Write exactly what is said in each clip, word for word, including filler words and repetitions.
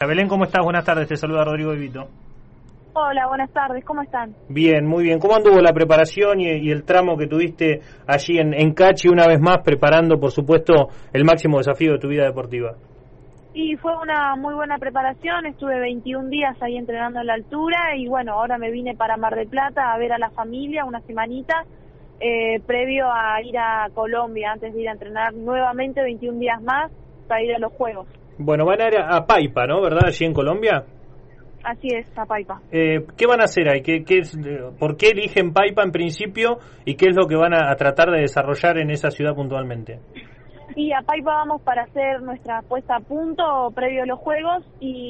Belén, ¿cómo estás? Buenas tardes, te saluda Rodrigo Evito. Hola, buenas tardes, ¿cómo están? Bien, muy bien. ¿Cómo anduvo la preparación y, y el tramo que tuviste allí en, en Cachi, una vez más preparando, por supuesto, el máximo desafío de tu vida deportiva? Y fue una muy buena preparación, estuve veintiún días ahí entrenando en la altura y bueno, ahora me vine para Mar del Plata a ver a la familia una semanita, eh, previo a ir a Colombia, antes de ir a entrenar nuevamente veintiún días más para ir a los Juegos. Bueno, van a ir a, a Paipa, ¿no? ¿Verdad? Allí en Colombia. Así es, a Paipa. Eh, ¿Qué van a hacer ahí? ¿Qué, qué es, ¿Por qué eligen Paipa en principio y qué es lo que van a, a tratar de desarrollar en esa ciudad puntualmente? Y a Paipa vamos para hacer nuestra puesta a punto previo a los Juegos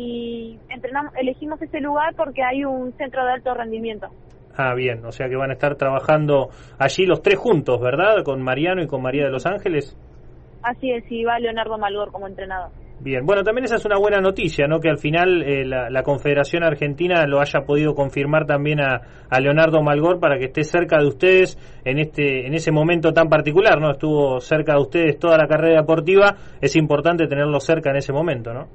y entrenamos, elegimos ese lugar porque hay un centro de alto rendimiento. Ah, bien, o sea que van a estar trabajando allí los tres juntos, ¿verdad? Con Mariano y con María de los Ángeles. Así es, y va Leonardo Malgor como entrenador. Bien, bueno, también esa es una buena noticia, ¿no? Que al final eh, la, la Confederación Argentina lo haya podido confirmar también a, a Leonardo Malgor para que esté cerca de ustedes en este en ese momento tan particular, ¿no? Estuvo cerca de ustedes toda la carrera deportiva, es importante tenerlo cerca en ese momento, ¿no?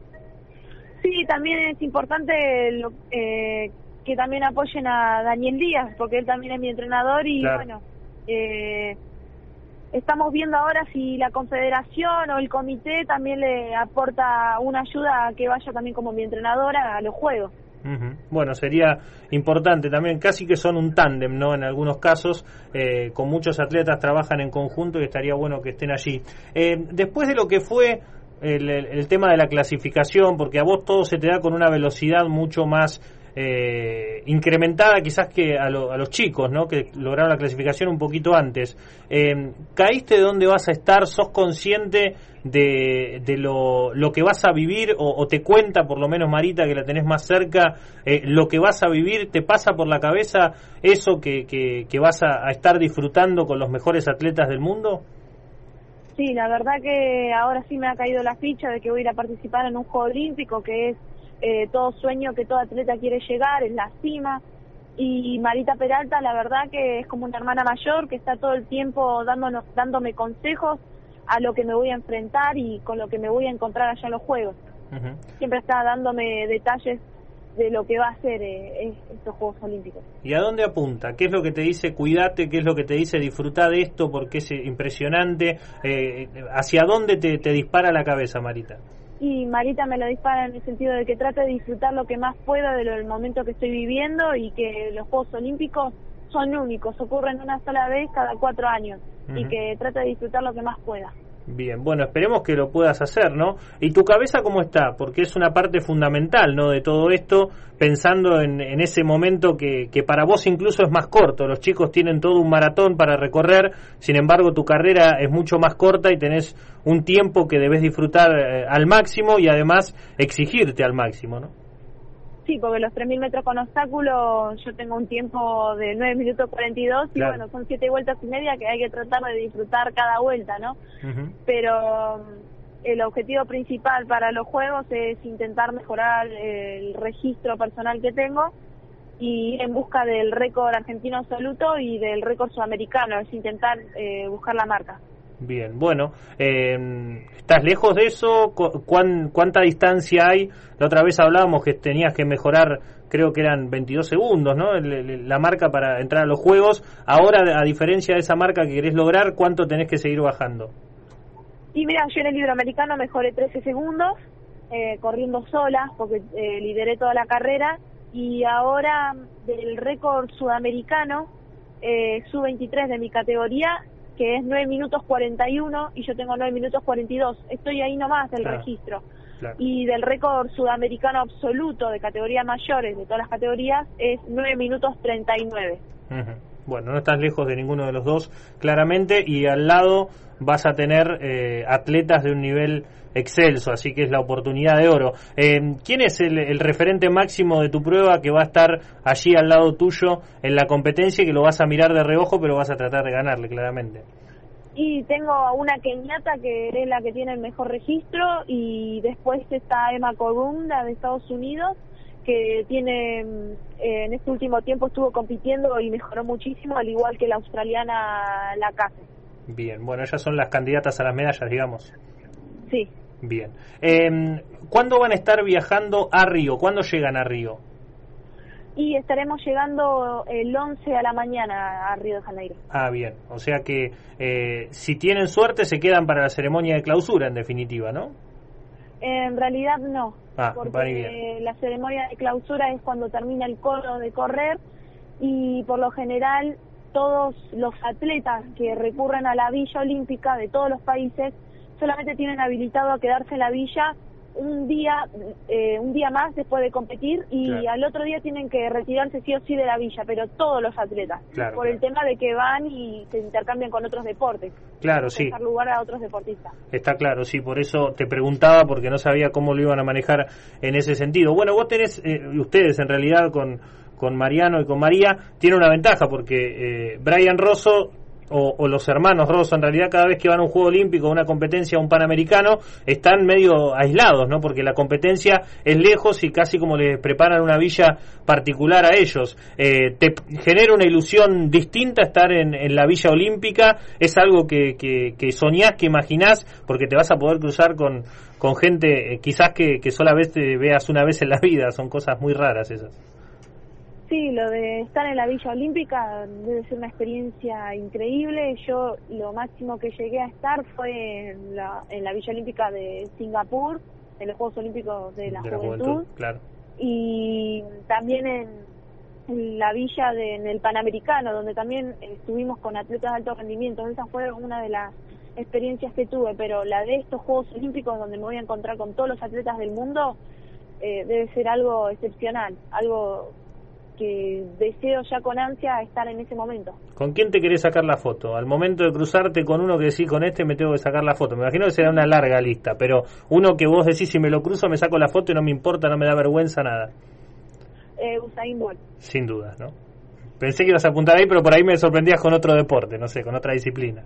Sí, también es importante lo, eh, que también apoyen a Daniel Díaz, porque él también es mi entrenador y claro. bueno... Eh, Estamos viendo ahora si la Confederación o el comité también le aporta una ayuda a que vaya también como mi entrenadora a los Juegos. Uh-huh. Bueno, sería importante también, casi que son un tándem, ¿no? En algunos casos, eh, con muchos atletas trabajan en conjunto y estaría bueno que estén allí. Eh, después de lo que fue el, el, el tema de la clasificación, porque a vos todo se te da con una velocidad mucho más... Eh, incrementada quizás que a, lo, a los chicos, ¿no? Que lograron la clasificación un poquito antes. Eh, ¿Caíste de dónde vas a estar? ¿Sos consciente de, de lo, lo que vas a vivir? O, ¿O te cuenta, por lo menos Marita, que la tenés más cerca, eh, lo que vas a vivir? ¿Te pasa por la cabeza eso que, que, que vas a, a estar disfrutando con los mejores atletas del mundo? Sí, la verdad que ahora sí me ha caído la ficha de que voy a ir a participar en un Juego Olímpico, que es Eh, todo sueño que todo atleta quiere llegar, es la cima, y Marita Peralta la verdad que es como una hermana mayor que está todo el tiempo dándonos, dándome consejos a lo que me voy a enfrentar y con lo que me voy a encontrar allá en los Juegos. Uh-huh. Siempre está dándome detalles de lo que va a ser eh, estos Juegos Olímpicos. ¿Y a dónde apunta? ¿Qué es lo que te dice cuídate? ¿Qué es lo que te dice disfrutá de esto porque es impresionante? Eh, ¿Hacia dónde te, te dispara la cabeza, Marita? Y Marita me lo dispara en el sentido de que trate de disfrutar lo que más pueda de lo, del momento que estoy viviendo y que los Juegos Olímpicos son únicos, ocurren una sola vez cada cuatro años uh-huh. y que trate de disfrutar lo que más pueda. Bien, bueno, esperemos que lo puedas hacer, ¿no? ¿Y tu cabeza cómo está? Porque es una parte fundamental, ¿no? De todo esto, pensando en, en ese momento que, que para vos incluso es más corto. Los chicos tienen todo un maratón para recorrer, sin embargo tu carrera es mucho más corta y tenés un tiempo que debes disfrutar eh, al máximo y además exigirte al máximo, ¿no? Sí, porque los tres mil metros con obstáculos yo tengo un tiempo de nueve minutos cuarenta y dos claro. y bueno, son siete vueltas y media que hay que tratar de disfrutar cada vuelta, ¿no? Uh-huh. Pero el objetivo principal para los Juegos es intentar mejorar el registro personal que tengo y ir en busca del récord argentino absoluto y del récord sudamericano, es intentar eh, buscar la marca. Bien, bueno, eh, ¿estás lejos de eso? ¿Cuán, ¿Cuánta distancia hay? La otra vez hablábamos que tenías que mejorar, creo que eran veintidós segundos, ¿no? El, el, la marca para entrar a los Juegos. Ahora, a diferencia de esa marca que querés lograr, ¿cuánto tenés que seguir bajando? Y mira, yo en el Iberoamericano mejoré trece segundos, eh, corriendo sola, porque eh, lideré toda la carrera, y ahora del récord sudamericano, eh, sub veintitrés de mi categoría, que es nueve minutos cuarenta y uno y yo tengo nueve minutos cuarenta y dos. Estoy ahí nomás del claro, registro. Claro. Y del récord sudamericano absoluto de categorías mayores, de todas las categorías, es nueve minutos treinta y nueve. Uh-huh. Bueno, no estás lejos de ninguno de los dos, claramente, y al lado vas a tener eh, atletas de un nivel excelso, así que es la oportunidad de oro. Eh, ¿Quién es el, el referente máximo de tu prueba que va a estar allí al lado tuyo en la competencia y que lo vas a mirar de reojo, pero vas a tratar de ganarle, claramente? Y tengo a una keniata que es la que tiene el mejor registro, y después está Emma Korunda de Estados Unidos, que tiene eh, en este último tiempo estuvo compitiendo y mejoró muchísimo, al igual que la australiana Lacase. Bien, bueno, ellas son las candidatas a las medallas, digamos. Sí. Bien. Eh, ¿Cuándo van a estar viajando a Río? ¿Cuándo llegan a Río? Y estaremos llegando el once a la mañana a Río de Janeiro. Ah, bien. O sea que eh, si tienen suerte se quedan para la ceremonia de clausura, en definitiva, ¿no? En realidad no, ah, porque la ceremonia de clausura es cuando termina el coro de correr y por lo general todos los atletas que recurren a la Villa Olímpica de todos los países solamente tienen habilitado a quedarse en la villa un día eh, un día más después de competir y claro. al otro día tienen que retirarse sí o sí de la villa, pero todos los atletas, claro, por claro. el tema de que van y se intercambian con otros deportes. Claro, sí. Dejar lugar a otros deportistas. Está claro, sí, por eso te preguntaba, porque no sabía cómo lo iban a manejar en ese sentido. Bueno, vos tenés, eh, ustedes en realidad con, con Mariano y con María, tienen una ventaja, porque eh, Brian Rosso O, o los hermanos Rosso, en realidad, cada vez que van a un Juego Olímpico, una competencia, un Panamericano, están medio aislados, ¿no? Porque la competencia es lejos y casi como les preparan una villa particular a ellos. Eh, ¿Te genera una ilusión distinta estar en, en la Villa Olímpica? ¿Es algo que, que, que soñás, que imaginás? Porque te vas a poder cruzar con, con gente, eh, quizás que, que solamente veas una vez en la vida. Son cosas muy raras esas. Sí, lo de estar en la Villa Olímpica debe ser una experiencia increíble. Yo lo máximo que llegué a estar fue en la, en la Villa Olímpica de Singapur, en los Juegos Olímpicos de la, de la Juventud, Juventud, claro. Y también en, en la Villa de, en el Panamericano, donde también estuvimos con atletas de alto rendimiento. Esa fue una de las experiencias que tuve, pero la de estos Juegos Olímpicos, donde me voy a encontrar con todos los atletas del mundo, eh, debe ser algo excepcional, algo que deseo ya con ansia estar en ese momento. ¿Con quién te querés sacar la foto? Al momento de cruzarte con uno que decís, con este me tengo que sacar la foto. Me imagino que será una larga lista, pero uno que vos decís, si me lo cruzo me saco la foto y no me importa, no me da vergüenza, nada. Eh, Usain Bolt. Sin dudas, ¿no? Pensé que ibas a apuntar ahí, pero por ahí me sorprendías con otro deporte, no sé, con otra disciplina.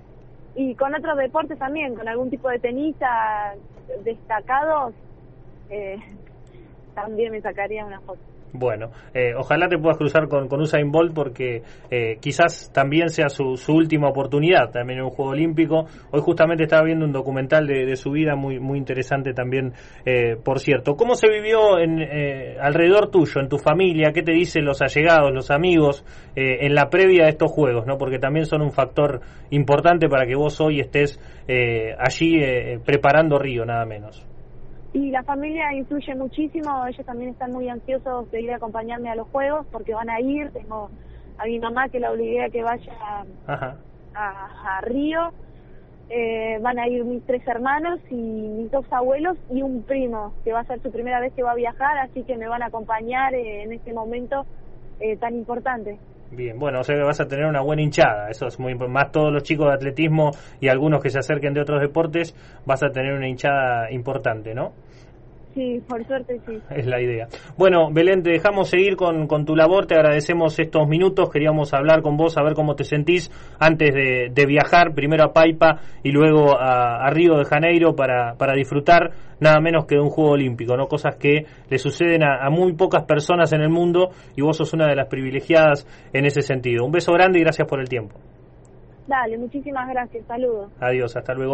Y con otros deportes también, con algún tipo de tenista destacados, eh, también me sacaría una foto. Bueno, eh, ojalá te puedas cruzar con, con Usain Bolt porque eh, quizás también sea su, su última oportunidad también en un Juego Olímpico. Hoy justamente estaba viendo un documental de, de su vida muy muy interesante también, eh, por cierto. ¿Cómo se vivió en, eh, alrededor tuyo, en tu familia? ¿Qué te dicen los allegados, los amigos eh, en la previa de estos Juegos, ¿no? Porque también son un factor importante para que vos hoy estés eh, allí eh, preparando Río, nada menos. Y la familia influye muchísimo, ellos también están muy ansiosos de ir a acompañarme a los Juegos porque van a ir. Tengo a mi mamá que la obligué a que vaya a, a, a Río, eh, van a ir mis tres hermanos y mis dos abuelos y un primo que va a ser su primera vez que va a viajar, así que me van a acompañar eh, en este momento eh, tan importante. Bien, bueno, o sea que vas a tener una buena hinchada, eso es muy importante, más todos los chicos de atletismo y algunos que se acerquen de otros deportes, vas a tener una hinchada importante, ¿no? Sí, por suerte sí. Es la idea. Bueno, Belén, te dejamos seguir con, con tu labor, te agradecemos estos minutos, queríamos hablar con vos, a ver cómo te sentís antes de, de viajar, primero a Paipa y luego a, a Río de Janeiro para, para disfrutar nada menos que de un Juego Olímpico, ¿no? Cosas que le suceden a, a muy pocas personas en el mundo y vos sos una de las privilegiadas en ese sentido. Un beso grande y gracias por el tiempo. Dale, muchísimas gracias, saludos. Adiós, hasta luego.